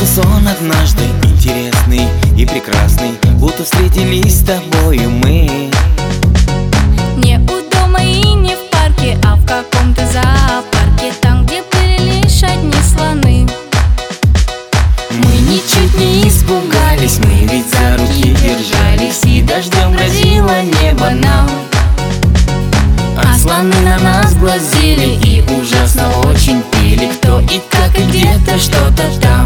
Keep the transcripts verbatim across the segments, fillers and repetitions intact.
Снился сон однажды интересный и прекрасный, будто встретились с тобою мы. Не у дома и не в парке, а в каком-то зоопарке, там, где были лишь одни слоны. Мы ничуть не испугались, мы ведь за руки держались, и дождем грозило небо нам. А слоны на нас глазели и ужасно очень пели, кто и как и где-то что-то там.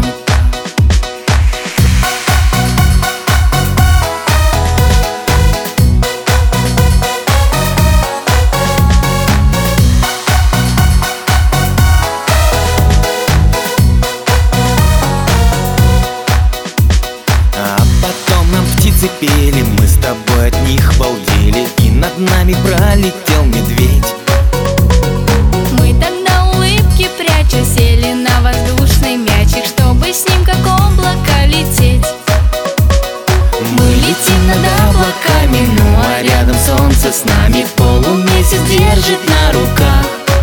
А потом нам птицы пели, мы с тобой от них балдели, и над нами пролетел медведь. Мы тогда улыбки пряча сели на воздушный мячик, чтобы с ним как облако лететь. Мы летим над облаками, ну а рядом солнце с нами, полумесяц держит на руках.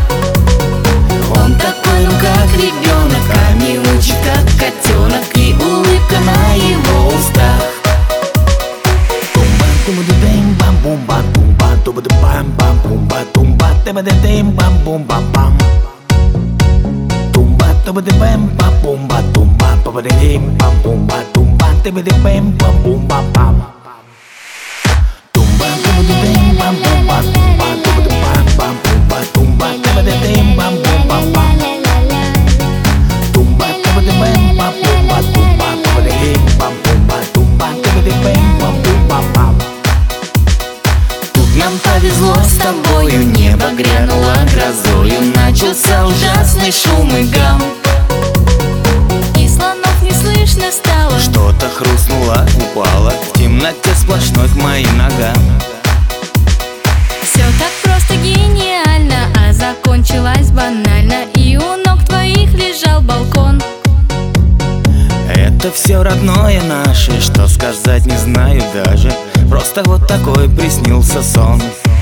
Он такой, ну как ребенок, а милочек как котенок, и улыбка на его устах. Нам повезло с тобою, небо грянуло грозою, начался ужасный шум и гам. И слонов не слышно стало, Что-то хрустнуло, упало в темноте сплошной к моим ногам. все так просто гениально, а закончилось банально, и у ног твоих лежал балкон. Это все родное наше, что сказать не знаю даже, просто вот такой приснился сон.